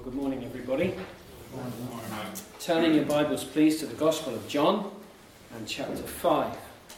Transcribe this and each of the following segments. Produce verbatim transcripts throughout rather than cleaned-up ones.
Good morning, everybody. Turning your Bibles, please, to the Gospel of John and chapter five.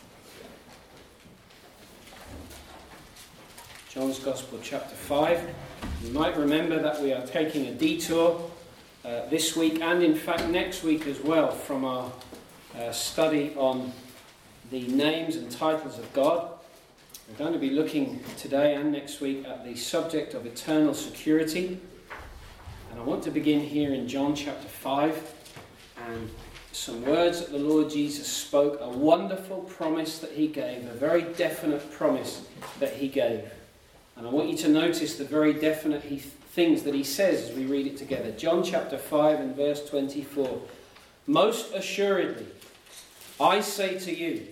John's Gospel, chapter five. You might remember that we are taking a detour uh, this week and, in fact, next week as well from our uh, study on the names and titles of God. We're going to be looking today and next week at the subject of eternal security. And I want to begin here in John chapter five and some words that the Lord Jesus spoke, a wonderful promise that he gave, a very definite promise that he gave. And I want you to notice the very definite he, things that he says as we read it together. John chapter five and verse twenty-four. Most assuredly, I say to you,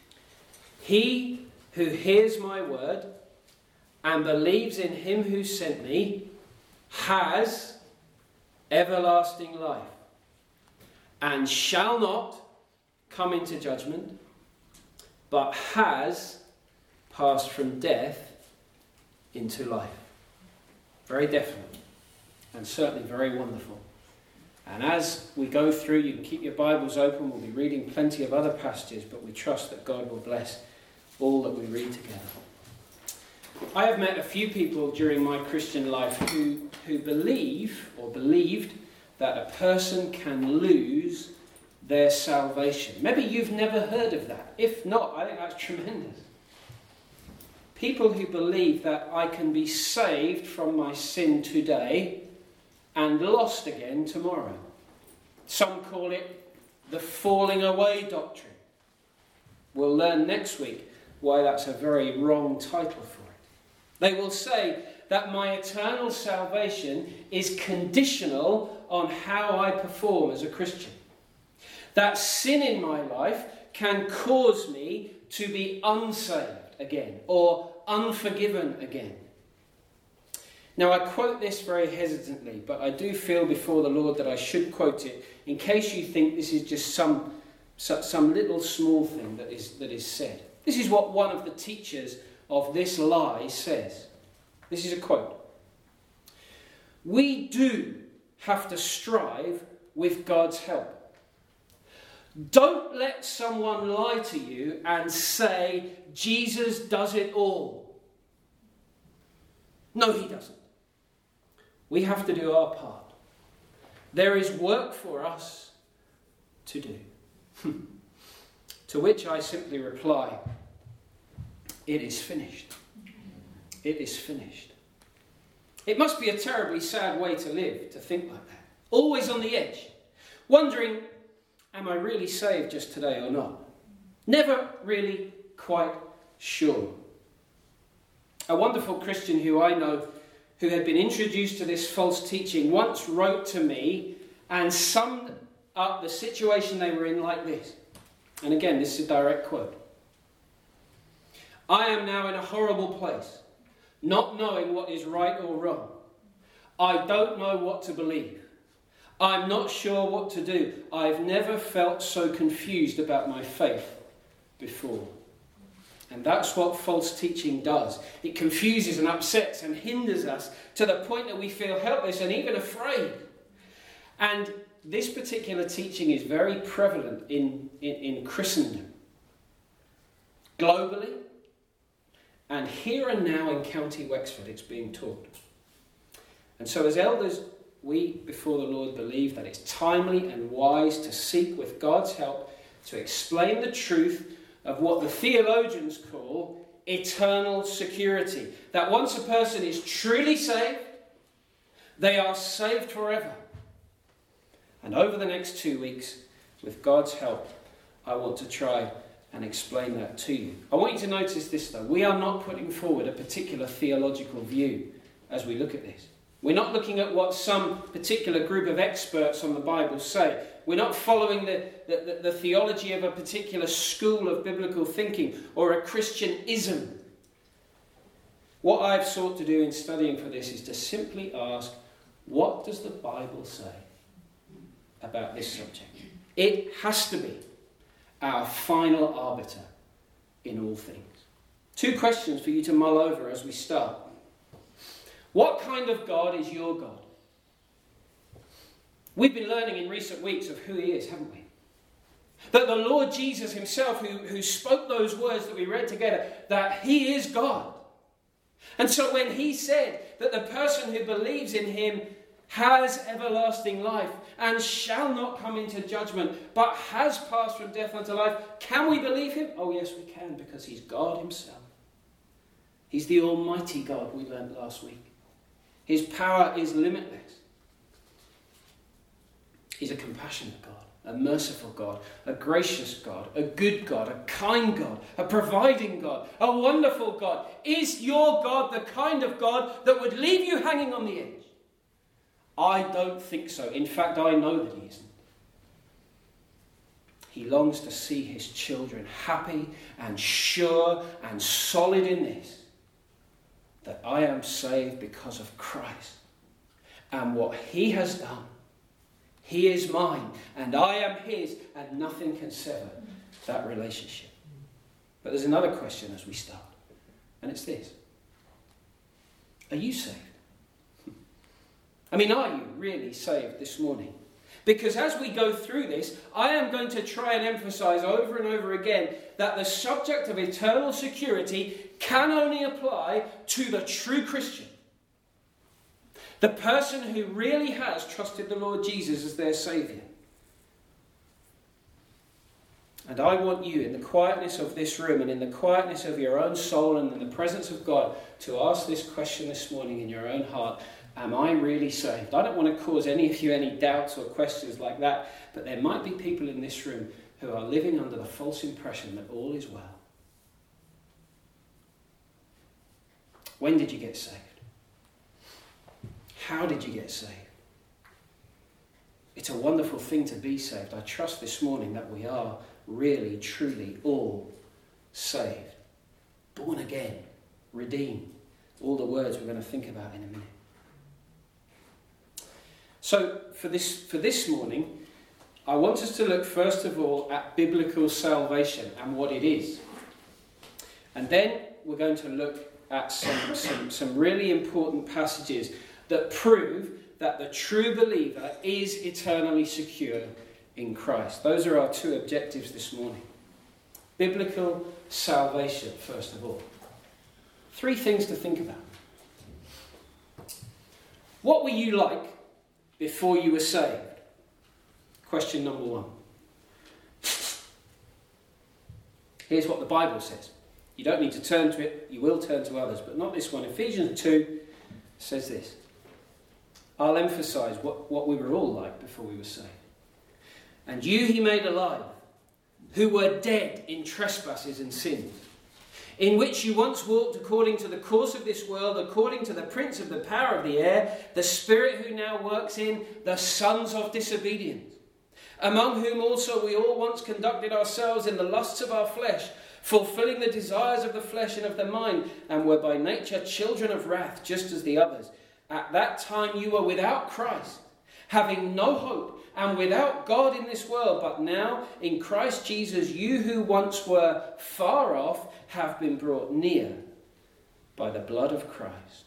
he who hears my word and believes in him who sent me has everlasting life, and shall not come into judgment, but has passed from death into life. Very definite, and certainly very wonderful. And as we go through, you can keep your Bibles open. We'll be reading plenty of other passages, but we trust that God will bless all that we read together. I have met a few people during my Christian life who, who believe or believed that a person can lose their salvation. Maybe you've never heard of that. If not, I think that's tremendous. People who believe that I can be saved from my sin today and lost again tomorrow. Some call it the falling away doctrine. We'll learn next week why that's a very wrong title for it. They will say that my eternal salvation is conditional on how I perform as a Christian. That sin in my life can cause me to be unsaved again or unforgiven again. Now, I quote this very hesitantly, but I do feel before the Lord that I should quote it in case you think this is just some, some little small thing that is, that is said. This is what one of the teachers of this lie says. This is a quote. We do have to strive with God's help. Don't let someone lie to you and say, Jesus does it all. No, he doesn't. We have to do our part. There is work for us to do. To which I simply reply, it is finished. It is finished. It must be a terribly sad way to live, to think like that. Always on the edge. Wondering, am I really saved just today or not? Never really quite sure. A wonderful Christian who I know, who had been introduced to this false teaching, once wrote to me and summed up the situation they were in like this. And again, this is a direct quote. I am now in a horrible place, not knowing what is right or wrong. I don't know what to believe. I'm not sure what to do. I've never felt so confused about my faith before. And that's what false teaching does. It confuses and upsets and hinders us to the point that we feel helpless and even afraid. And this particular teaching is very prevalent in, in, in Christendom. Globally, and here and now in County Wexford, it's being taught. And so as elders, we, before the Lord, believe that it's timely and wise to seek with God's help to explain the truth of what the theologians call eternal security. That once a person is truly saved, they are saved forever. And over the next two weeks, with God's help, I want to try and explain that to you. I want you to notice this though. We are not putting forward a particular theological view as we look at this. We're not looking at what some particular group of experts on the Bible say. We're not following the, the, the, the theology of a particular school of biblical thinking or a Christian ism. What I've sought to do in studying for this is to simply ask, what does the Bible say about this subject? It has to be our final arbiter in all things. Two questions for you to mull over as we start. What kind of God is your God? We've been learning in recent weeks of who he is, haven't we? That the Lord Jesus himself, who, who spoke those words that we read together, that he is God. And so when he said that the person who believes in him has everlasting life and shall not come into judgment, but has passed from death unto life, can we believe him? Oh yes, we can, because he's God himself. He's the Almighty God, we learned last week. His power is limitless. He's a compassionate God, a merciful God, a gracious God, a good God, a kind God, a providing God, a wonderful God. Is your God the kind of God that would leave you hanging on the edge? I don't think so. In fact, I know that he isn't. He longs to see his children happy and sure and solid in this, that I am saved because of Christ and what he has done. He is mine and I am his, and nothing can sever that relationship. But there's another question as we start, and it's this. Are you saved? I mean, are you really saved this morning? Because as we go through this, I am going to try and emphasize over and over again that the subject of eternal security can only apply to the true Christian. The person who really has trusted the Lord Jesus as their Saviour. And I want you, in the quietness of this room and in the quietness of your own soul and in the presence of God, to ask this question this morning in your own heart. Am I really saved? I don't want to cause any of you any doubts or questions like that, but there might be people in this room who are living under the false impression that all is well. When did you get saved? How did you get saved? It's a wonderful thing to be saved. I trust this morning that we are really, truly all saved. Born again, redeemed. All the words we're going to think about in a minute. So for this, for this morning, I want us to look first of all at biblical salvation and what it is. And then we're going to look at some, some, some really important passages that prove that the true believer is eternally secure in Christ. Those are our two objectives this morning. Biblical salvation, first of all. Three things to think about. What were you like before you were saved? Question number one. Here's what the Bible says. You don't need to turn to it. You will turn to others, but not this one. Ephesians two says this. I'll emphasize what, what we were all like before we were saved. And you he made alive, who were dead in trespasses and sins, in which you once walked according to the course of this world, according to the prince of the power of the air, the spirit who now works in the sons of disobedience, among whom also we all once conducted ourselves in the lusts of our flesh, fulfilling the desires of the flesh and of the mind, and were by nature children of wrath, just as the others. At that time you were without Christ, having no hope, and without God in this world. But now, in Christ Jesus, you who once were far off have been brought near by the blood of Christ.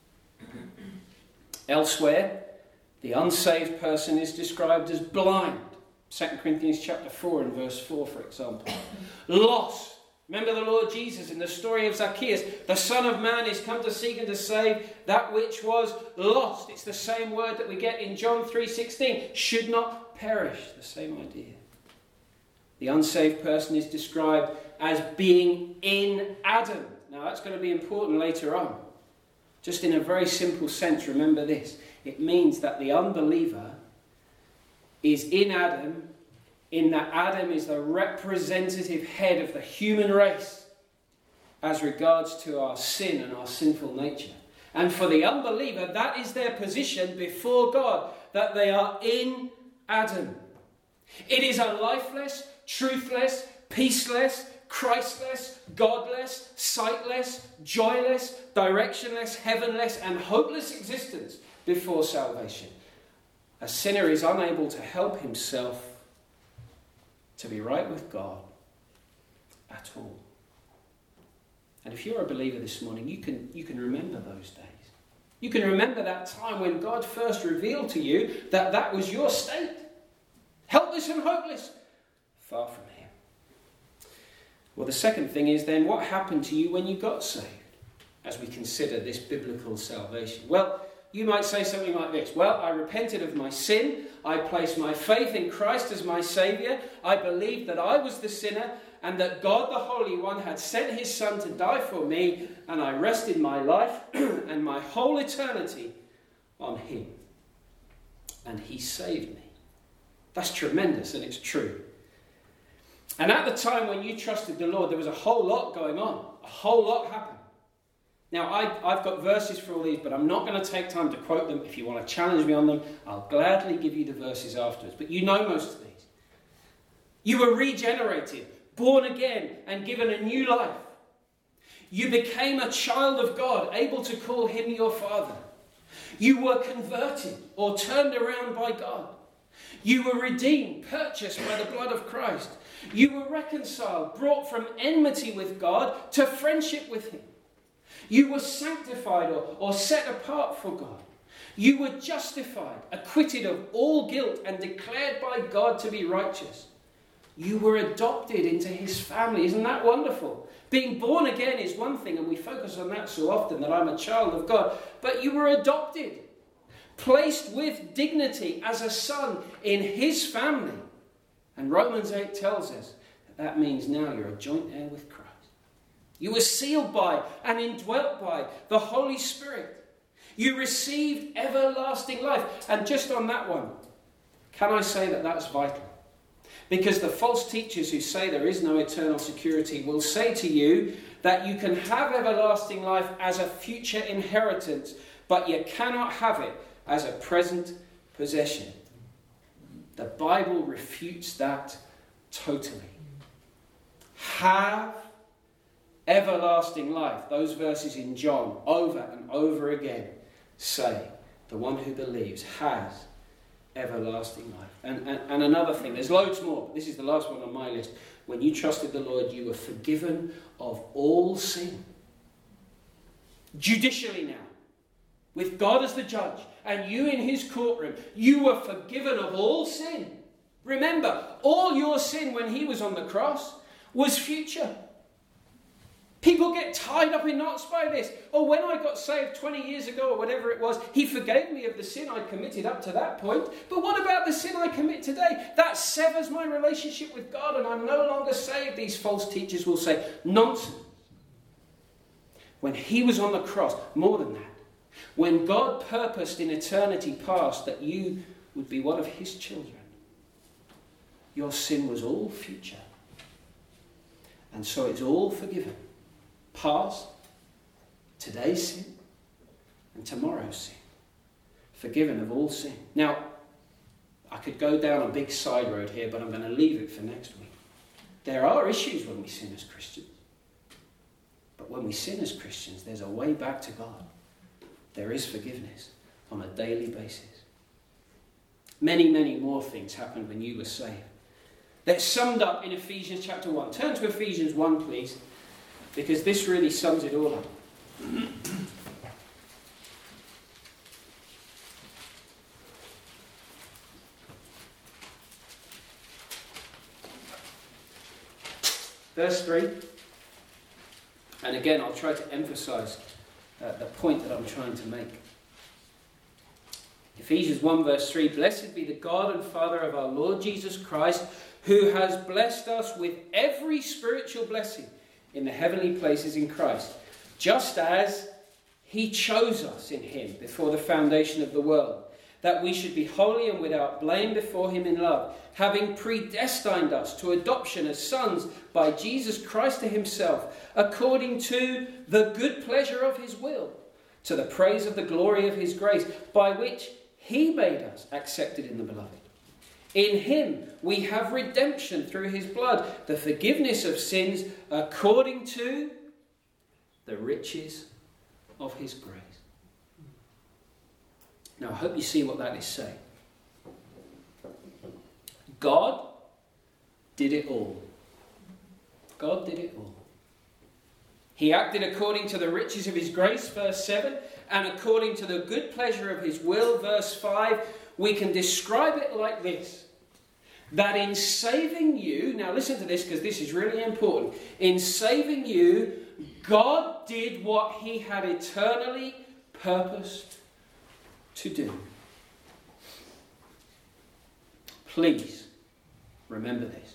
Elsewhere, the unsaved person is described as blind. Second Corinthians chapter four and verse four, for example. Lost. Remember the Lord Jesus in the story of Zacchaeus. The Son of Man is come to seek and to save that which was lost. It's the same word that we get in John three sixteen. Should not perish. The same idea. The unsaved person is described as being in Adam. Now that's going to be important later on. Just in a very simple sense, remember this. It means that the unbeliever is in Adam, in that Adam is the representative head of the human race as regards to our sin and our sinful nature. And for the unbeliever, that is their position before God, that they are in Adam. It is a lifeless, truthless, peaceless, Christless, godless, sightless, joyless, directionless, heavenless, and hopeless existence before salvation. A sinner is unable to help himself to be right with God at all. And if you're a believer this morning, you can, you can remember those days. You can remember that time when God first revealed to you that that was your state. Helpless and hopeless. Far from him. Well, the second thing is then, what happened to you when you got saved? As we consider this biblical salvation. Well, you might say something like this. Well, I repented of my sin. I placed my faith in Christ as my Saviour. I believed that I was the sinner and that God the Holy One had sent his Son to die for me, and I rested my life and my whole eternity on him. And he saved me. That's tremendous, and it's true. And at the time when you trusted the Lord, there was a whole lot going on. A whole lot happened. Now, I, I've got verses for all these, but I'm not going to take time to quote them. If you want to challenge me on them, I'll gladly give you the verses afterwards. But you know most of these. You were regenerated, born again, and given a new life. You became a child of God, able to call him your Father. You were converted or turned around by God. You were redeemed, purchased by the blood of Christ. You were reconciled, brought from enmity with God to friendship with him. You were sanctified or, or set apart for God. You were justified, acquitted of all guilt, and declared by God to be righteous. You were adopted into his family. Isn't that wonderful? Being born again is one thing, and we focus on that so often, that I'm a child of God. But you were adopted, placed with dignity as a son in his family. And Romans eight tells us that that means now you're a joint heir with Christ. You were sealed by and indwelt by the Holy Spirit. You received everlasting life. And just on that one, can I say that that's vital? Because the false teachers who say there is no eternal security will say to you that you can have everlasting life as a future inheritance, but you cannot have it as a present possession. The Bible refutes that totally. Have everlasting life. Those verses in John over and over again say the one who believes has everlasting life. And, and, and another thing, there's loads more, but this is the last one on my list. When you trusted the Lord, you were forgiven of all sin. Judicially now, with God as the judge, and you in his courtroom, you were forgiven of all sin. Remember, all your sin when he was on the cross was future. People get tied up in knots by this. Oh, when I got saved twenty years ago or whatever it was, he forgave me of the sin I committed up to that point. But what about the sin I commit today? That severs my relationship with God and I'm no longer saved. These false teachers will say, nonsense. When he was on the cross, more than that, when God purposed in eternity past that you would be one of his children, your sin was all future. And so it's all forgiven. Past, today's sin, and tomorrow's sin. Forgiven of all sin. Now, I could go down a big side road here, but I'm going to leave it for next week. There are issues when we sin as Christians. But when we sin as Christians, there's a way back to God. There is forgiveness on a daily basis. Many, many more things happened when you were saved. They're summed up in Ephesians chapter one. Turn to Ephesians one, please. Because this really sums it all up. Verse three. And again, I'll try to emphasize uh, the point that I'm trying to make. Ephesians one verse three. Blessed be the God and Father of our Lord Jesus Christ, who has blessed us with every spiritual blessing in the heavenly places in Christ, just as he chose us in him before the foundation of the world, that we should be holy and without blame before him in love, having predestined us to adoption as sons by Jesus Christ to himself, according to the good pleasure of his will, to the praise of the glory of his grace, by which he made us accepted in the beloved. In him we have redemption through his blood, the forgiveness of sins according to the riches of his grace. Now I hope you see what that is saying. God did it all. God did it all. He acted according to the riches of his grace, verse seven, and according to the good pleasure of his will, verse five, we can describe it like this. That in saving you, now listen to this because this is really important. In saving you, God did what he had eternally purposed to do. Please remember this.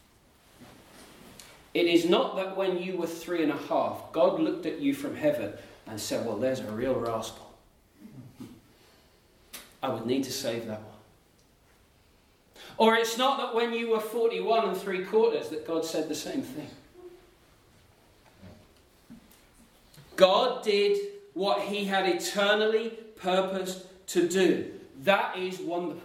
It is not that when you were three and a half, God looked at you from heaven and said, well, there's a real rascal. I would need to save that one. Or it's not that when you were forty-one and three quarters that God said the same thing. God did what he had eternally purposed to do. That is wonderful.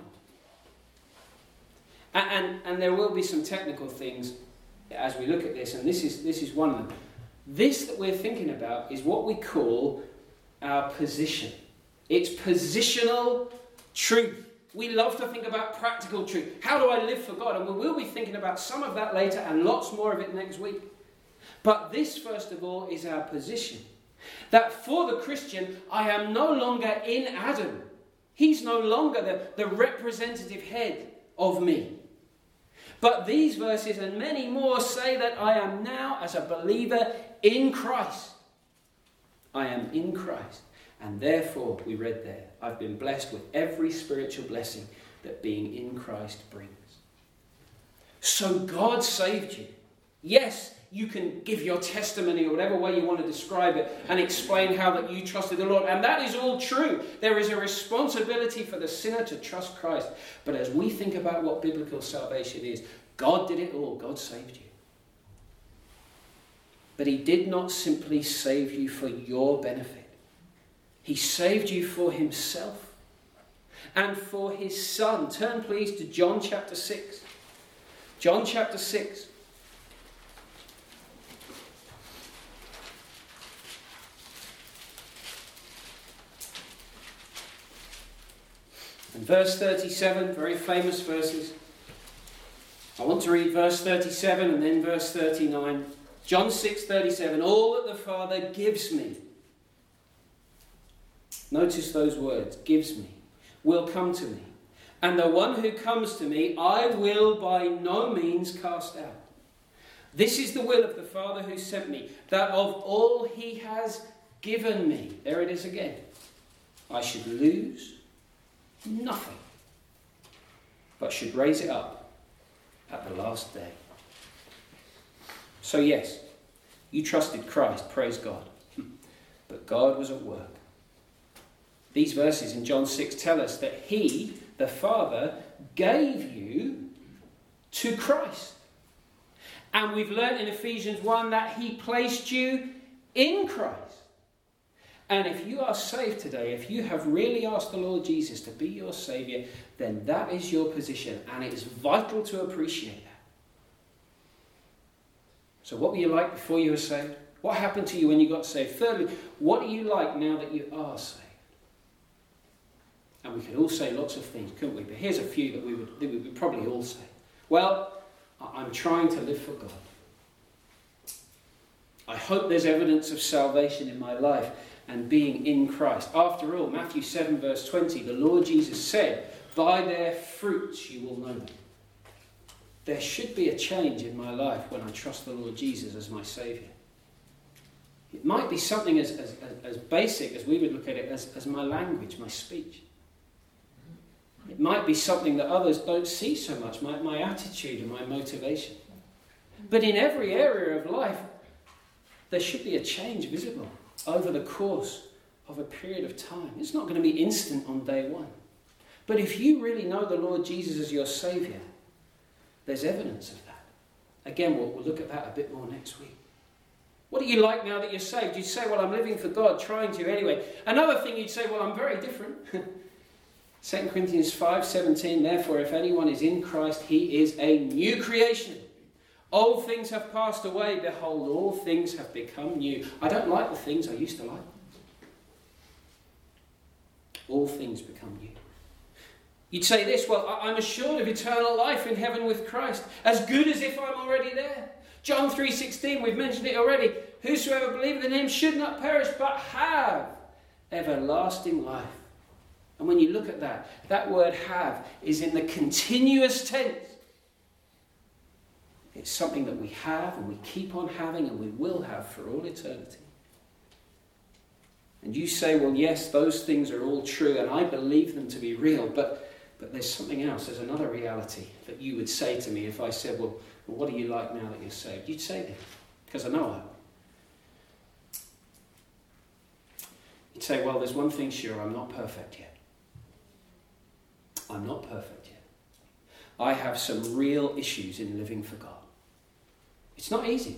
And, and, and there will be some technical things as we look at this, and this is, this is one of them. This that we're thinking about is what we call our position. It's positional truth. We love to think about practical truth. How do I live for God? And we will be thinking about some of that later and lots more of it next week. But this, first of all, is our position. That for the Christian, I am no longer in Adam. He's no longer the, the representative head of me. But these verses and many more say that I am now, as a believer, in Christ. I am in Christ. And therefore, we read there, I've been blessed with every spiritual blessing that being in Christ brings. So God saved you. Yes, you can give your testimony or whatever way you want to describe it and explain how that you trusted the Lord. And that is all true. There is a responsibility for the sinner to trust Christ. But as we think about what biblical salvation is, God did it all. God saved you. But he did not simply save you for your benefit. He saved you for himself and for his Son. Turn please to John chapter six. John chapter six. And verse thirty-seven, very famous verses. I want to read verse thirty-seven and then verse thirty-nine. John six thirty-seven. All that the Father gives me. Notice those words, gives me, will come to me. And the one who comes to me, I will by no means cast out. This is the will of the Father who sent me, that of all he has given me, there it is again, I should lose nothing, but should raise it up at the last day. So yes, you trusted Christ, praise God. But God was at work. These verses in John six tell us that he, the Father, gave you to Christ. And we've learned in Ephesians one that he placed you in Christ. And if you are saved today, if you have really asked the Lord Jesus to be your Saviour, then that is your position. And it is vital to appreciate that. So what were you like before you were saved? What happened to you when you got saved? Thirdly, what are you like now that you are saved? And we could all say lots of things, couldn't we? But here's a few that we would, that we would probably all say. Well, I'm trying to live for God. I hope there's evidence of salvation in my life and being in Christ. After all, Matthew seven verse twenty, the Lord Jesus said, by their fruits you will know them. There should be a change in my life when I trust the Lord Jesus as my Saviour. It might be something as, as, as basic as we would look at it as, as my language, my speech. It might be something that others don't see so much, my, my attitude and my motivation. But in every area of life, there should be a change visible over the course of a period of time. It's not going to be instant on day one. But if you really know the Lord Jesus as your Saviour, there's evidence of that. Again, we'll, we'll look at that a bit more next week. What are you like now that you're saved? You'd say, well, I'm living for God, trying to anyway. Another thing you'd say, well, I'm very different. Second Corinthians five seventeen, therefore, if anyone is in Christ, he is a new creation. Old things have passed away. Behold, all things have become new. I don't like the things I used to like. All things become new. You'd say this, well, I'm assured of eternal life in heaven with Christ, as good as if I'm already there. John three sixteen, we've mentioned it already. Whosoever believeth in him should not perish, but have everlasting life. And when you look at that, that word have is in the continuous tense. It's something that we have and we keep on having and we will have for all eternity. And you say, well, yes, those things are all true and I believe them to be real, but, but there's something else. There's another reality that you would say to me if I said, well, well what are you like now that you're saved? You'd say that, because I know I. You'd say, well, there's one thing sure, I'm not perfect yet. I'm not perfect yet. I have some real issues in living for God. It's not easy.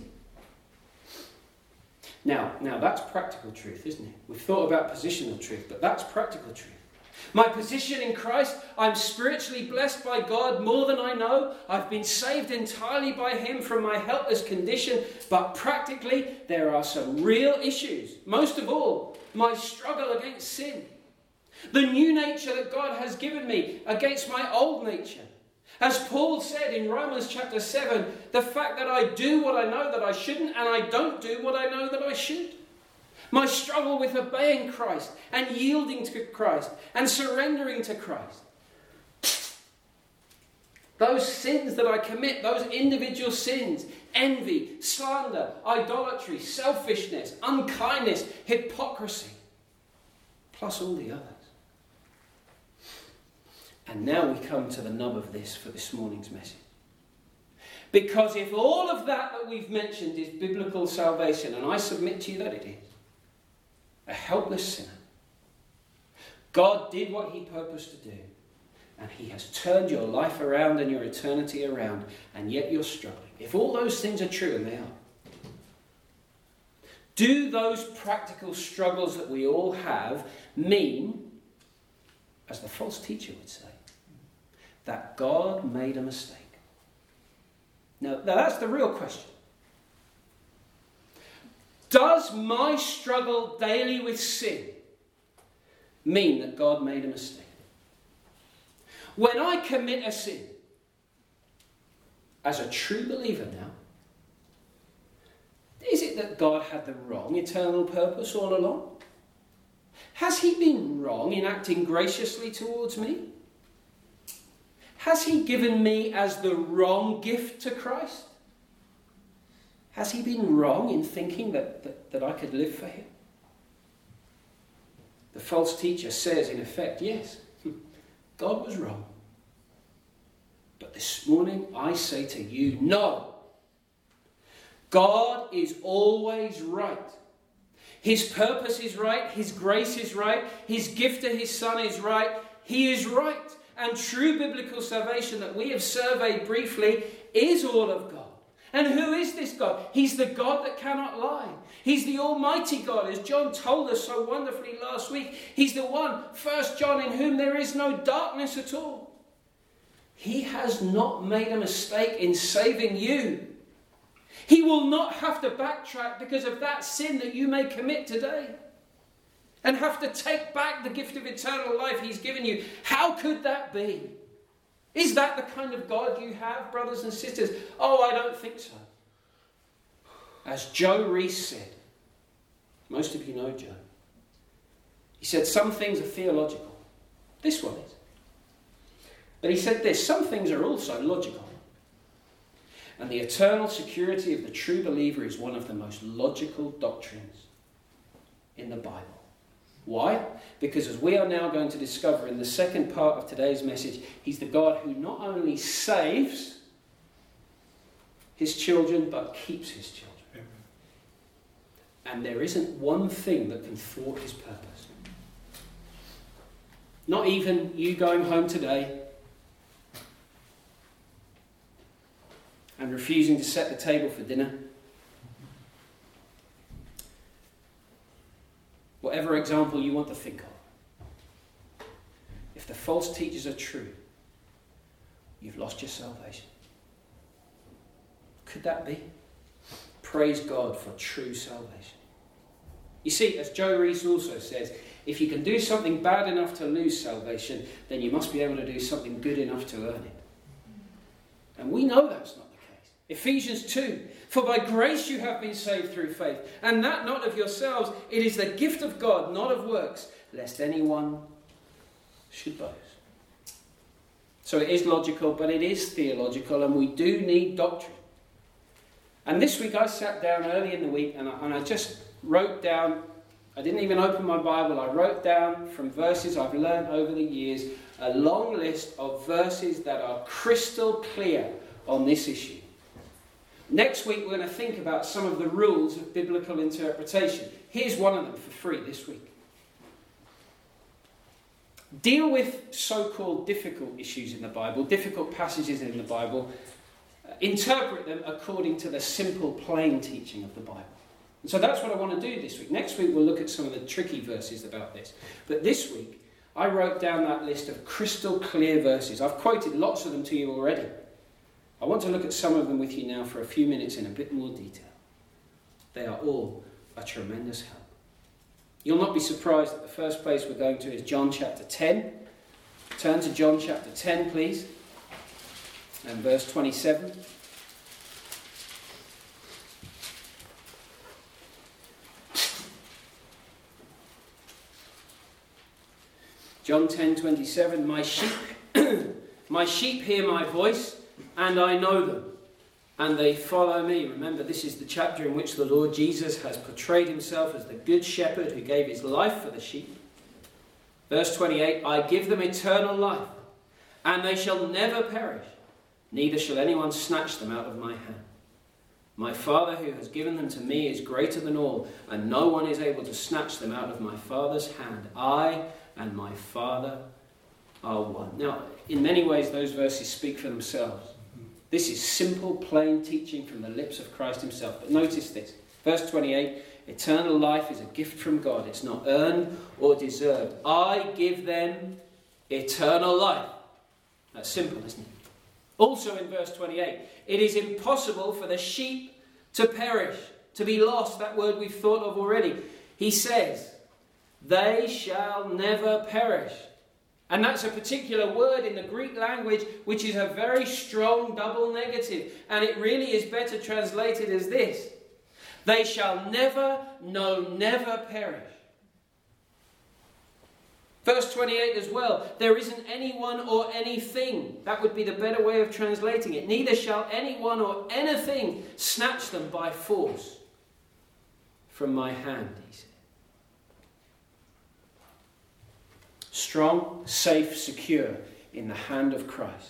Now, now that's practical truth, isn't it? We've thought about positional truth, but that's practical truth. My position in Christ, I'm spiritually blessed by God more than I know. I've been saved entirely by him from my helpless condition. But practically, there are some real issues. Most of all, my struggle against sin. The new nature that God has given me against my old nature. As Paul said in Romans chapter seven, the fact that I do what I know that I shouldn't and I don't do what I know that I should. My struggle with obeying Christ and yielding to Christ and surrendering to Christ. Those sins that I commit, those individual sins, envy, slander, idolatry, selfishness, unkindness, hypocrisy, plus all the others. And now we come to the nub of this for this morning's message. Because if all of that that we've mentioned is biblical salvation, and I submit to you that it is, a helpless sinner, God did what he purposed to do, and he has turned your life around and your eternity around, and yet you're struggling. If all those things are true, and they are, do those practical struggles that we all have mean, as the false teacher would say, that God made a mistake? Now, now that's the real question. Does my struggle daily with sin mean that God made a mistake? When I commit a sin, as a true believer now, is it that God had the wrong eternal purpose all along? Has he been wrong in acting graciously towards me? Has he given me as the wrong gift to Christ? Has he been wrong in thinking that, that, that I could live for him? The false teacher says, in effect, yes, God was wrong. But this morning I say to you, no. God is always right. His purpose is right. His grace is right. His gift to his Son is right. He is right. And true biblical salvation that we have surveyed briefly is all of God. And who is this God? He's the God that cannot lie. He's the Almighty God, as John told us so wonderfully last week. He's the one, First John, in whom there is no darkness at all. He has not made a mistake in saving you. He will not have to backtrack because of that sin that you may commit today, and have to take back the gift of eternal life he's given you. How could that be? Is that the kind of God you have, brothers and sisters? Oh, I don't think so. As Joe Reese said, most of you know Joe, he said some things are theological. This one is. But he said this, some things are also logical. And the eternal security of the true believer is one of the most logical doctrines in the Bible. Why? Because as we are now going to discover in the second part of today's message, he's the God who not only saves his children, but keeps his children. And there isn't one thing that can thwart his purpose. Not even you going home today and refusing to set the table for dinner. Whatever example you want to think of. If the false teachers are true, you've lost your salvation. Could that be? Praise God for true salvation. You see, as Joe Reese also says, if you can do something bad enough to lose salvation, then you must be able to do something good enough to earn it. And we know that's not the case. Ephesians two, For by grace you have been saved through faith, and that not of yourselves, it is the gift of God, not of works, lest anyone should boast. So it is logical, but it is theological, and we do need doctrine. And this week I sat down early in the week, and I, and I just wrote down, I didn't even open my Bible, I wrote down from verses I've learned over the years, a long list of verses that are crystal clear on this issue. Next week we're going to think about some of the rules of biblical interpretation. Here's one of them for free this week. Deal with so-called difficult issues in the Bible, difficult passages in the Bible. Uh, interpret them according to the simple, plain teaching of the Bible. And so that's what I want to do this week. Next week we'll look at some of the tricky verses about this. But this week I wrote down that list of crystal clear verses. I've quoted lots of them to you already. I want to look at some of them with you now for a few minutes in a bit more detail. They are all a tremendous help. You'll not be surprised that the first place we're going to is John chapter ten. Turn to John chapter ten, please, and verse twenty-seven. John ten twenty-seven. My sheep, my sheep hear my voice, and I know them, and they follow me. Remember, this is the chapter in which the Lord Jesus has portrayed himself as the good shepherd who gave his life for the sheep. Verse twenty-eight, I give them eternal life, and they shall never perish, neither shall anyone snatch them out of my hand. My Father who has given them to me is greater than all, and no one is able to snatch them out of my Father's hand. I and my Father are one. Now, in many ways, those verses speak for themselves. This is simple, plain teaching from the lips of Christ himself. But notice this. Verse twenty-eight, eternal life is a gift from God. It's not earned or deserved. I give them eternal life. That's simple, isn't it? Also in verse twenty-eight, it is impossible for the sheep to perish, to be lost. That word we've thought of already. He says, they shall never perish. And that's a particular word in the Greek language which is a very strong double negative. And it really is better translated as this. They shall never, no, never perish. Verse twenty-eight as well. There isn't anyone or anything. That would be the better way of translating it. Neither shall anyone or anything snatch them by force from my hand, he said. Strong, safe, secure in the hand of Christ.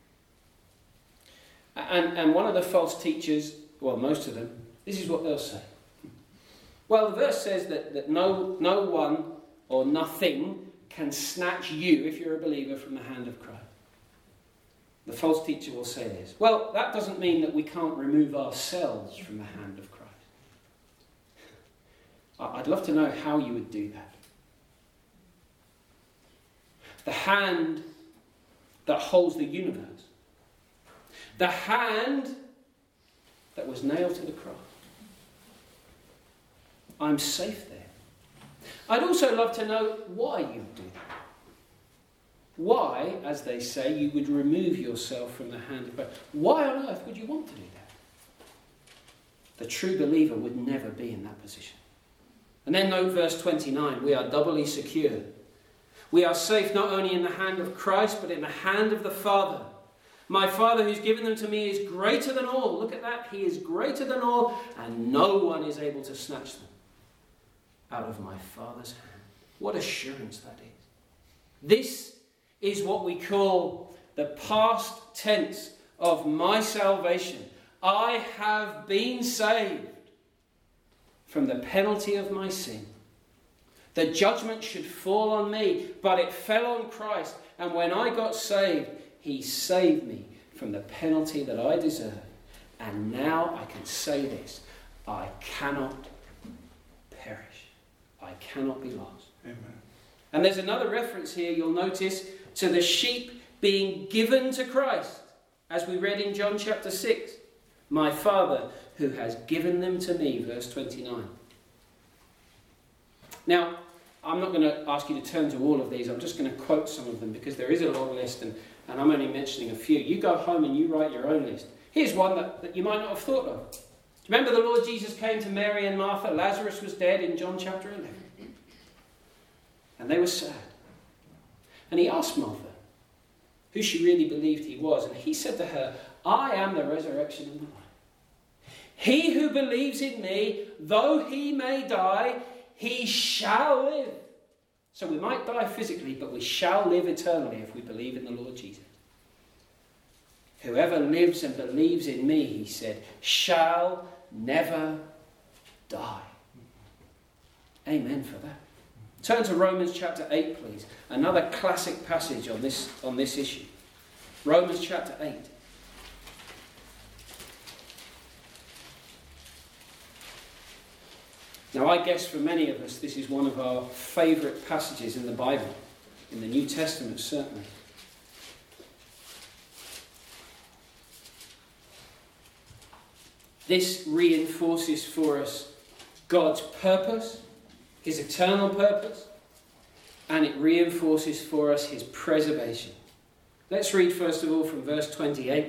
And, and one of the false teachers, well, most of them, this is what they'll say. Well, the verse says that, that no, no one or nothing can snatch you, if you're a believer, from the hand of Christ. The false teacher will say this. Well, that doesn't mean that we can't remove ourselves from the hand of Christ. I'd love to know how you would do that. The hand that holds the universe. The hand that was nailed to the cross. I'm safe there. I'd also love to know why you would do that. Why, as they say, you would remove yourself from the hand of God. Why on earth would you want to do that? The true believer would never be in that position. And then note verse twenty-nine. We are doubly secure. We are safe not only in the hand of Christ, but in the hand of the Father. My Father who's given them to me is greater than all. Look at that. He is greater than all, and no one is able to snatch them out of my Father's hand. What assurance that is. This is what we call the past tense of my salvation. I have been saved from the penalty of my sin. The judgment should fall on me, but it fell on Christ. And when I got saved, he saved me from the penalty that I deserved. And now I can say this. I cannot perish. I cannot be lost. Amen. And there's another reference here, you'll notice, to the sheep being given to Christ. As we read in John chapter six. My Father who has given them to me, verse twenty-nine. Now, I'm not going to ask you to turn to all of these. I'm just going to quote some of them because there is a long list and, and I'm only mentioning a few. You go home and you write your own list. Here's one that, that you might not have thought of. Remember the Lord Jesus came to Mary and Martha. Lazarus was dead in John chapter eleven. And they were sad. And he asked Martha who she really believed he was. And he said to her, I am the resurrection and the life. He who believes in me, though he may die, he shall live. So we might die physically, but we shall live eternally if we believe in the Lord Jesus. Whoever lives and believes in me, he said, shall never die. Amen for that. Turn to Romans chapter eight, please. Another classic passage on this, on this issue. Romans chapter eight. Now, I guess for many of us, this is one of our favourite passages in the Bible, in the New Testament certainly. This reinforces for us God's purpose, his eternal purpose, and it reinforces for us his preservation. Let's read first of all from verse twenty-eight.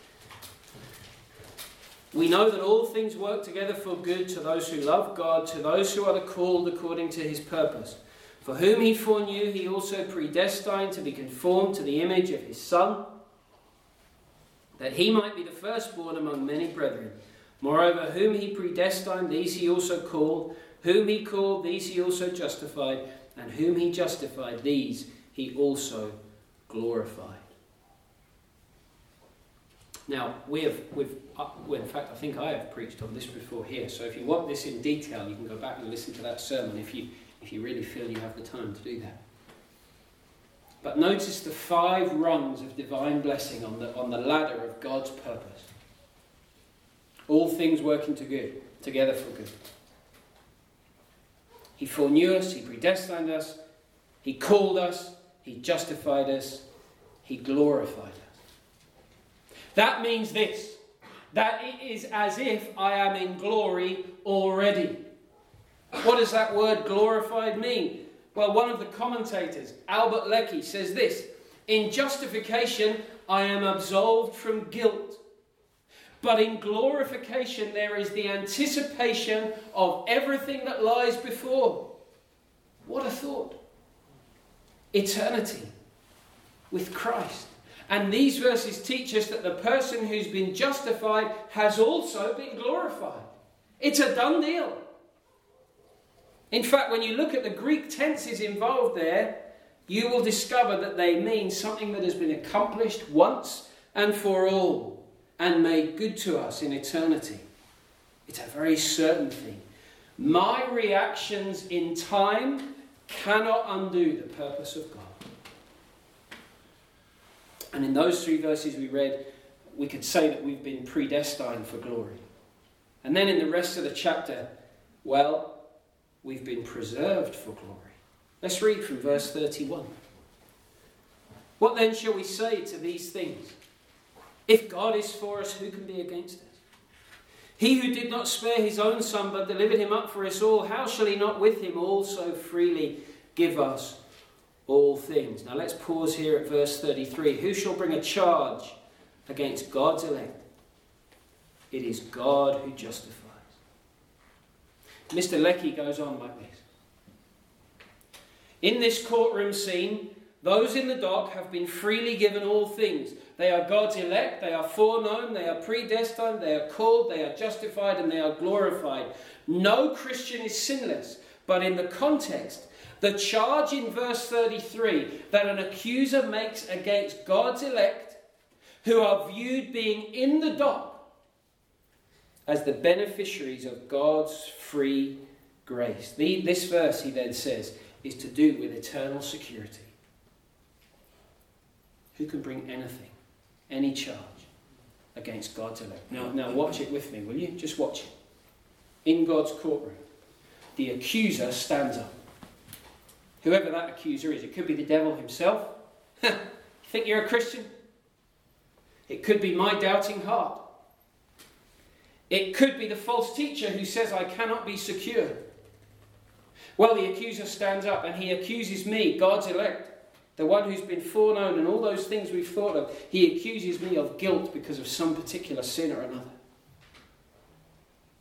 We know that all things work together for good to those who love God, to those who are the called according to his purpose. For whom he foreknew, he also predestined to be conformed to the image of his Son, that he might be the firstborn among many brethren. Moreover, whom he predestined, these he also called. Whom he called, these he also justified. And whom he justified, these he also glorified. Now, we have, we've, uh, well, in fact, I think I have preached on this before here. So if you want this in detail, you can go back and listen to that sermon if you, if you really feel you have the time to do that. But notice the five rungs of divine blessing on the, on the ladder of God's purpose. All things working to good, together for good. He foreknew us, he predestined us, he called us, he justified us, he glorified us. That means this, that it is as if I am in glory already. What does that word glorified mean? Well, one of the commentators, Albert Lecky, says this: in justification, I am absolved from guilt. But in glorification, there is the anticipation of everything that lies before. What a thought. Eternity with Christ. And these verses teach us that the person who's been justified has also been glorified. It's a done deal. In fact, when you look at the Greek tenses involved there, you will discover that they mean something that has been accomplished once and for all, and made good to us in eternity. It's a very certain thing. My reactions in time cannot undo the purpose of God. And in those three verses we read, we could say that we've been predestined for glory. And then in the rest of the chapter, well, we've been preserved for glory. Let's read from verse thirty-one. What then shall we say to these things? If God is for us, who can be against us? He who did not spare his own Son, but delivered him up for us all, how shall he not with him also freely give us all things? Now let's pause here at verse thirty-three. Who shall bring a charge against God's elect? It is God who justifies. Mister Lecky goes on like this. In this courtroom scene, those in the dock have been freely given all things. They are God's elect, they are foreknown, they are predestined, they are called, they are justified, and they are glorified. No Christian is sinless, but in the context, the charge in verse thirty-three that an accuser makes against God's elect, who are viewed being in the dock as the beneficiaries of God's free grace. The, this verse, he then says, is to do with eternal security. Who can bring anything, any charge against God's elect? Now, now watch it with me, will you? Just watch it. In God's courtroom, the accuser stands up. Whoever that accuser is, it could be the devil himself. You think you're a Christian? It could be my doubting heart. It could be the false teacher who says I cannot be secure. Well, the accuser stands up and he accuses me, God's elect, the one who's been foreknown and all those things we've thought of. He accuses me of guilt because of some particular sin or another.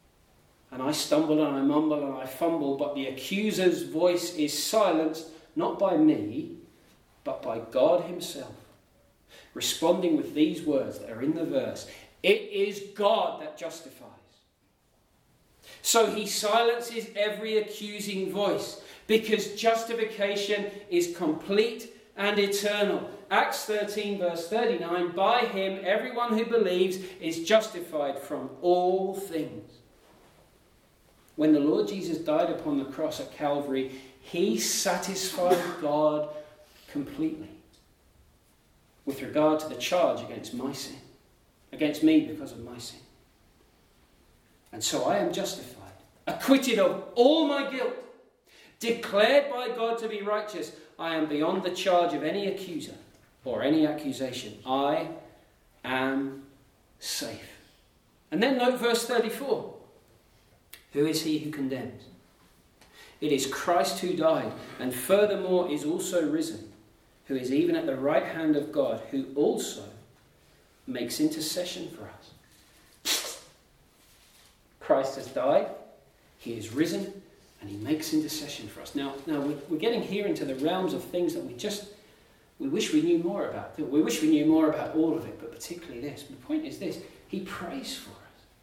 and I stumble and I mumble and I fumble, but the accuser's voice is silenced, not by me, but by God himself, responding with these words that are in the verse. It is God that justifies. So he silences every accusing voice, because justification is complete and eternal. Acts thirteen verse thirty-nine, by him everyone who believes is justified from all things. When the Lord Jesus died upon the cross at Calvary, he satisfied God completely with regard to the charge against my sin, against me because of my sin. And so I am justified, acquitted of all my guilt, declared by God to be righteous. I am beyond the charge of any accuser or any accusation. I am safe. And then note verse thirty-four. Who is he who condemns? It is Christ who died, and furthermore is also risen, who is even at the right hand of God, who also makes intercession for us. Christ has died, he is risen, and he makes intercession for us. Now, now we're, we're getting here into the realms of things that we just, we wish we knew more about. We wish we knew more about all of it, but particularly this. The point is this, he prays for us.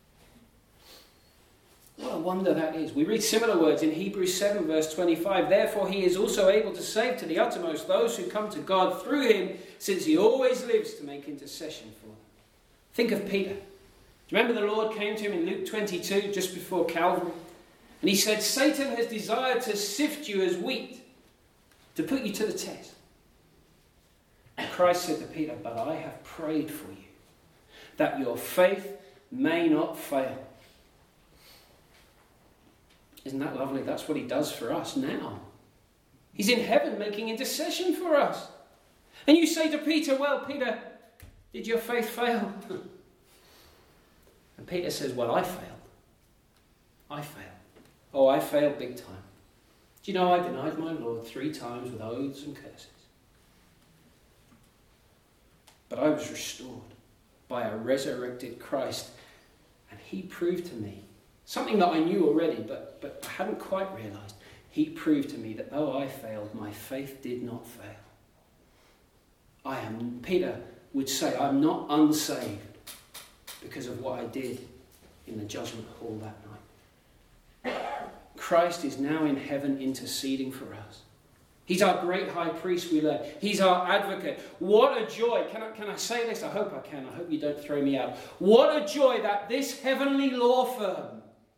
What a wonder that is. We read similar words in Hebrews seven verse twenty-five. Therefore he is also able to save to the uttermost those who come to God through him, since he always lives to make intercession for them. Think of Peter. Remember the Lord came to him in Luke twenty-two, just before Calvary, and he said, Satan has desired to sift you as wheat, to put you to the test. And Christ said to Peter, but I have prayed for you, that your faith may not fail. Isn't that lovely? That's what he does for us now. He's in heaven making intercession for us. And you say to Peter, well, Peter, did your faith fail? And Peter says, well, I failed. I failed. Oh, I failed big time. Do you know I denied my Lord three times with oaths and curses? But I was restored by a resurrected Christ, and he proved to me something that I knew already, but, but I hadn't quite realised. He proved to me that though I failed, my faith did not fail. I am, Peter would say, I'm not unsaved because of what I did in the judgment hall that night. Christ is now in heaven interceding for us. He's our great high priest, we learn. He's our advocate. What a joy. Can I, can I say this? I hope I can. I hope you don't throw me out. What a joy that this heavenly law firm,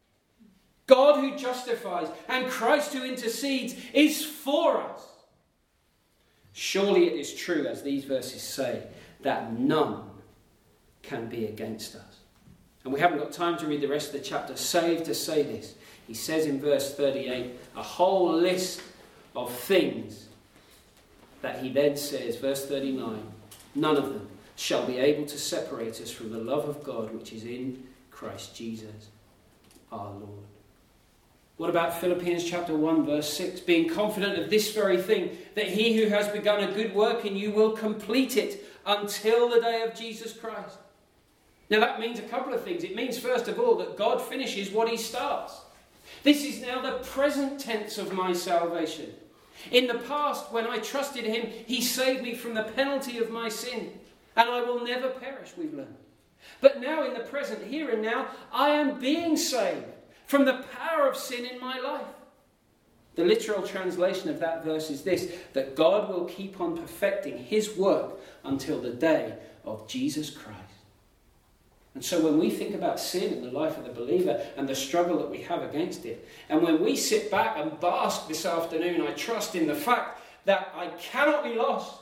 God who justifies and Christ who intercedes, is for us. Surely it is true, as these verses say, that none can be against us. And we haven't got time to read the rest of the chapter, save to say this. He says in verse thirty-eight, a whole list of things that he then says, verse thirty-nine, none of them shall be able to separate us from the love of God which is in Christ Jesus our Lord. What about Philippians chapter one verse six? Being confident of this very thing, that he who has begun a good work in you will complete it until the day of Jesus Christ. Now that means a couple of things. It means first of all that God finishes what he starts. This is now the present tense of my salvation. In the past, when I trusted him, he saved me from the penalty of my sin, and I will never perish, we've learned. But now in the present, here and now, I am being saved from the power of sin in my life. The literal translation of that verse is this, that God will keep on perfecting his work until the day of Jesus Christ. And so when we think about sin in the life of the believer and the struggle that we have against it, and when we sit back and bask this afternoon, I trust in the fact that I cannot be lost.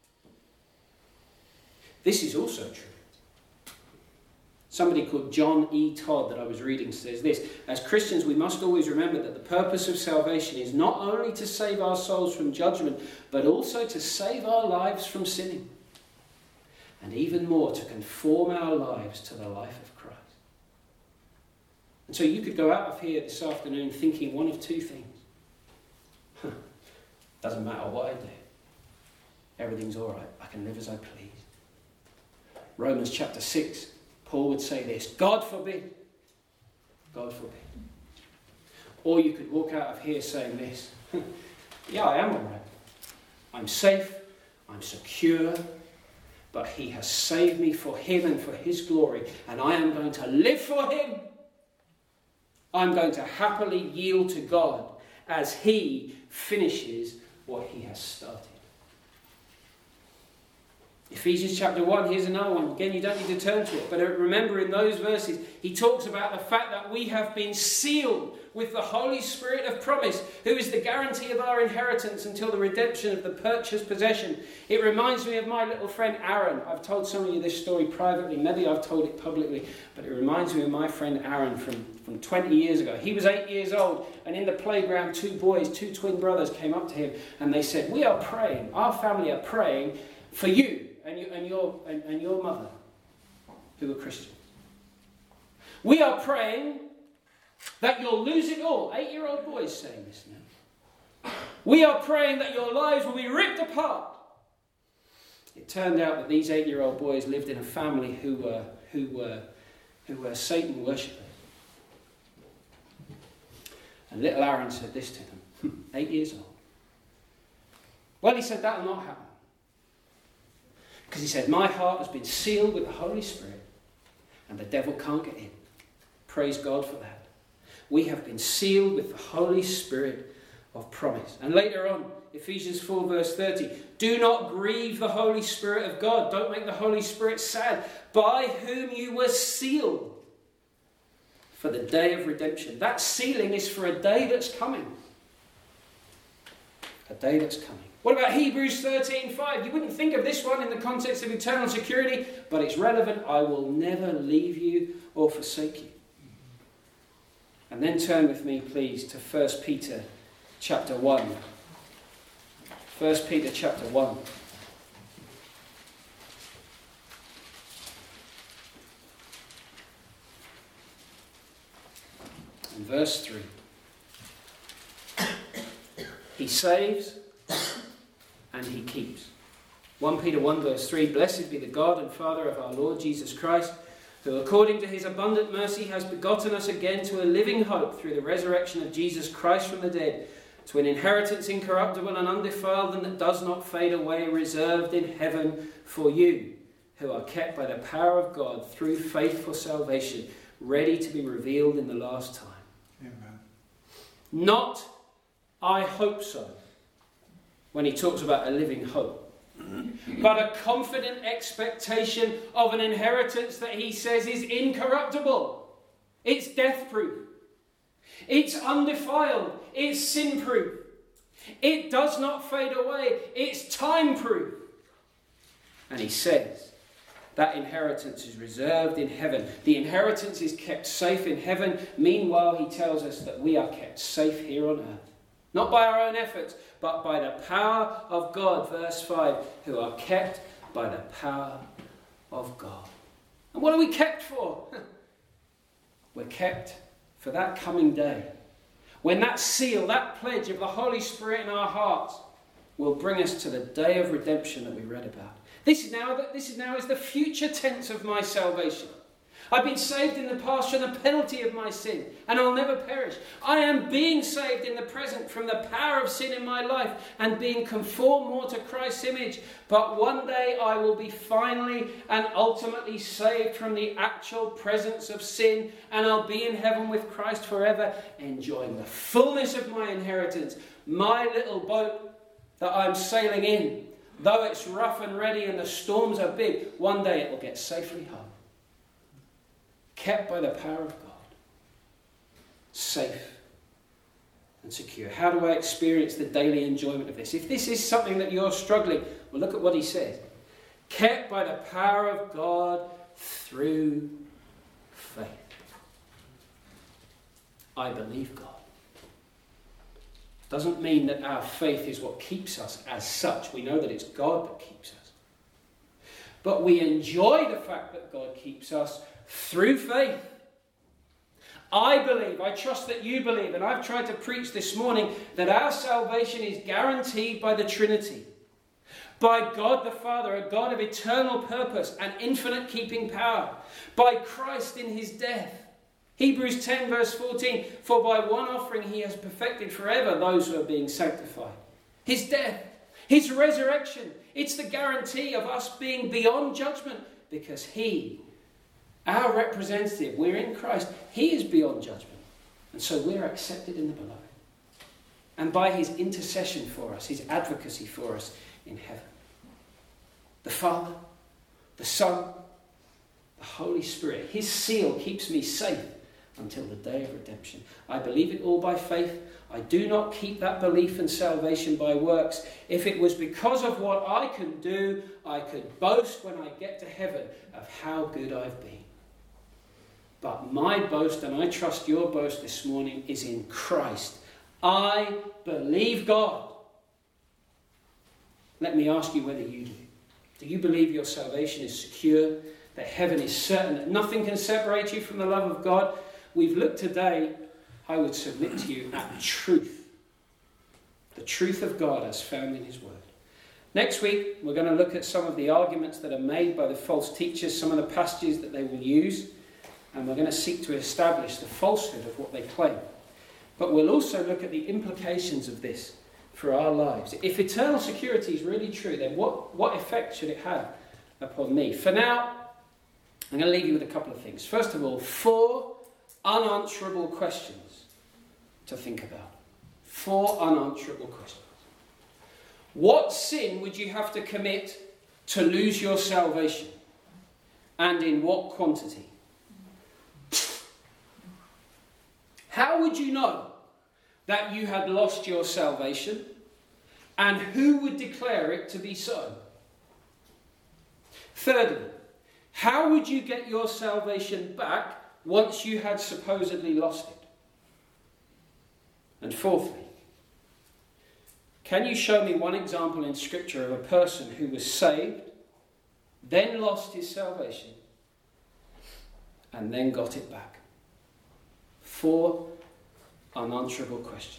This is also true. Somebody called John E. Todd that I was reading says this, as Christians we must always remember that the purpose of salvation is not only to save our souls from judgment, but also to save our lives from sinning. And even more, to conform our lives to the life of Christ. And so you could go out of here this afternoon thinking one of two things. Huh, doesn't matter what I do. Everything's all right. I can live as I please. Romans chapter six, Paul would say this, God forbid, God forbid. Or you could walk out of here saying this. Yeah, I am all right. I'm safe. I'm secure. But he has saved me for him and for his glory. And I am going to live for him. I'm going to happily yield to God as he finishes what he has started. Ephesians chapter one, here's another one. Again, you don't need to turn to it. But remember in those verses, he talks about the fact that we have been sealed with the Holy Spirit of promise, who is the guarantee of our inheritance until the redemption of the purchased possession. It reminds me of my little friend Aaron. I've told some of you this story privately. Maybe I've told it publicly. But it reminds me of my friend Aaron from, from twenty years ago. He was eight years old. And in the playground, two boys, two twin brothers came up to him. And they said, we are praying. Our family are praying for you. And, you, and, your, and, and your mother, who are Christians. We are praying that you'll lose it all. Eight-year-old boys saying this now. We are praying that your lives will be ripped apart. It turned out that these eight-year-old boys lived in a family who were, who were, who were Satan worshippers. And little Aaron said this to them, eight years old. Well, he said, that'll not happen. Because he said, my heart has been sealed with the Holy Spirit and the devil can't get in. Praise God for that. We have been sealed with the Holy Spirit of promise. And later on, Ephesians four verse thirty, do not grieve the Holy Spirit of God. Don't make the Holy Spirit sad. By whom you were sealed for the day of redemption. That sealing is for a day that's coming. A day that's coming. What about Hebrews thirteen five? You wouldn't think of this one in the context of eternal security, but it's relevant. I will never leave you or forsake you. And then turn with me, please, to First Peter chapter one. First Peter chapter one. And verse three. He saves and he keeps. First Peter one verse three, blessed be the God and Father of our Lord Jesus Christ, who according to his abundant mercy has begotten us again to a living hope through the resurrection of Jesus Christ from the dead, to an inheritance incorruptible and undefiled and that does not fade away, reserved in heaven for you, who are kept by the power of God through faith for salvation, ready to be revealed in the last time. Amen. Not, I hope so, when he talks about a living hope, but a confident expectation of an inheritance that he says is incorruptible. It's death-proof. It's undefiled. It's sin-proof. It does not fade away. It's time-proof. And he says that inheritance is reserved in heaven. The inheritance is kept safe in heaven. Meanwhile, he tells us that we are kept safe here on earth. Not by our own efforts, but by the power of God. Verse five, who are kept by the power of God. And what are we kept for? We're kept for that coming day, when that seal, that pledge of the Holy Spirit in our hearts will bring us to the day of redemption that we read about. This is now, this is now is the future tense of my salvation. I've been saved in the past from the penalty of my sin, and I'll never perish. I am being saved in the present from the power of sin in my life and being conformed more to Christ's image. But one day I will be finally and ultimately saved from the actual presence of sin, and I'll be in heaven with Christ forever, enjoying the fullness of my inheritance. My little boat that I'm sailing in, though it's rough and ready and the storms are big, one day it will get safely home. Kept by the power of God. Safe and secure. How do I experience the daily enjoyment of this? If this is something that you're struggling, well, look at what he says. Kept by the power of God through faith. I believe God. Doesn't mean that our faith is what keeps us as such. We know that it's God that keeps us. But we enjoy the fact that God keeps us through faith. I believe, I trust that you believe, and I've tried to preach this morning that our salvation is guaranteed by the Trinity. By God the Father, a God of eternal purpose and infinite keeping power. By Christ in his death. Hebrews ten verse fourteen, for by one offering he has perfected forever those who are being sanctified. His death, his resurrection, it's the guarantee of us being beyond judgment because he, our representative, we're in Christ, he is beyond judgment. And so we're accepted in the beloved. And by his intercession for us, his advocacy for us in heaven. The Father, the Son, the Holy Spirit, his seal keeps me safe until the day of redemption. I believe it all by faith. I do not keep that belief and salvation by works. If it was because of what I can do, I could boast when I get to heaven of how good I've been. But my boast, and I trust your boast this morning, is in Christ. I believe God. Let me ask you whether you do. Do you believe your salvation is secure, that heaven is certain, that nothing can separate you from the love of God? We've looked today, I would submit to you, at truth. The truth of God as found in his word. Next week, we're going to look at some of the arguments that are made by the false teachers, some of the passages that they will use, and we're going to seek to establish the falsehood of what they claim. But we'll also look at the implications of this for our lives. If eternal security is really true, then what, what effect should it have upon me? For now, I'm going to leave you with a couple of things. First of all, four unanswerable questions to think about. Four unanswerable questions. What sin would you have to commit to lose your salvation? And in what quantity? How would you know that you had lost your salvation? And who would declare it to be so? Thirdly, how would you get your salvation back once you had supposedly lost it? And fourthly, can you show me one example in Scripture of a person who was saved, then lost his salvation, and then got it back? Four unanswerable questions.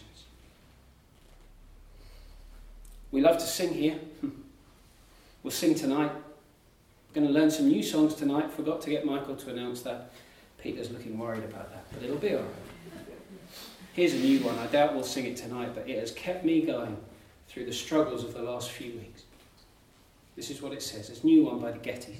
We love to sing here. We'll sing tonight. We're going to learn some new songs tonight. Forgot to get Michael to announce that. Peter's looking worried about that, but it'll be all right. Here's a new one. I doubt we'll sing it tonight, but it has kept me going through the struggles of the last few weeks. This is what it says. It's a new one by the Gettys.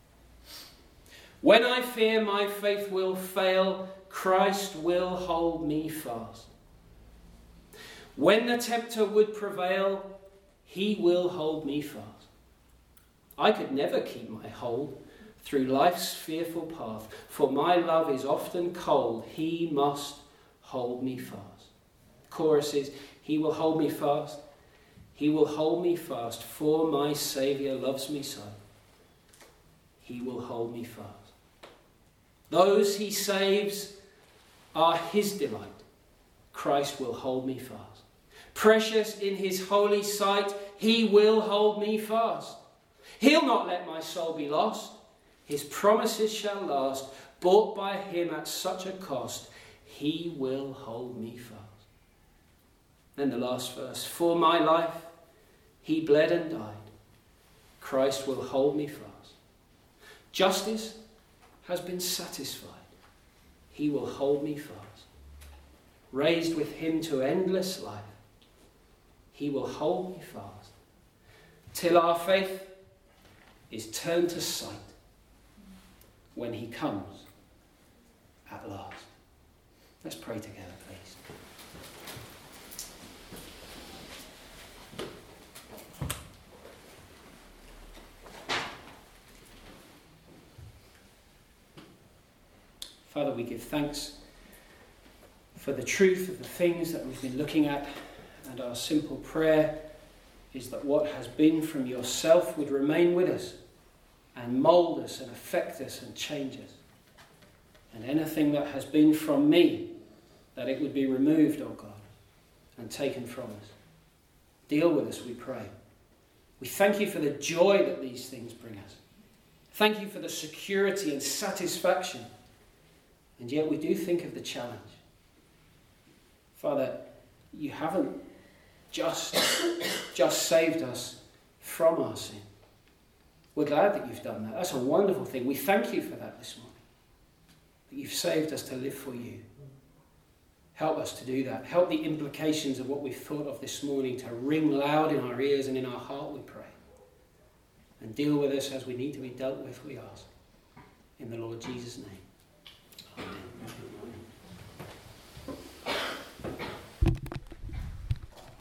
When I fear my faith will fail, Christ will hold me fast. When the tempter would prevail, he will hold me fast. I could never keep my hold through life's fearful path, for my love is often cold. He must hold me fast. Chorus is, he will hold me fast. He will hold me fast, for my Saviour loves me so. He will hold me fast. Those he saves are his delight. Christ will hold me fast. Precious in his holy sight, he will hold me fast. He'll not let my soul be lost. His promises shall last. Bought by him at such a cost, he will hold me fast. Then the last verse. For my life, he bled and died. Christ will hold me fast. Justice has been satisfied. He will hold me fast. Raised with him to endless life, he will hold me fast. Till our faith is turned to sight when he comes at last. Let's pray together, please. Father, we give thanks for the truth of the things that we've been looking at, and our simple prayer is that what has been from yourself would remain with us and mould us and affect us and change us. And anything that has been from me, that it would be removed, oh God, and taken from us. Deal with us, we pray. We thank you for the joy that these things bring us. Thank you for the security and satisfaction. And yet we do think of the challenge. Father, you haven't just, just saved us from our sin. We're glad that you've done that. That's a wonderful thing. We thank you for that this morning. that you've saved us to live for you. Help us to do that. Help the implications of what we've thought of this morning to ring loud in our ears and in our heart, we pray. And deal with us as we need to be dealt with, we ask. In the Lord Jesus' name. Amen.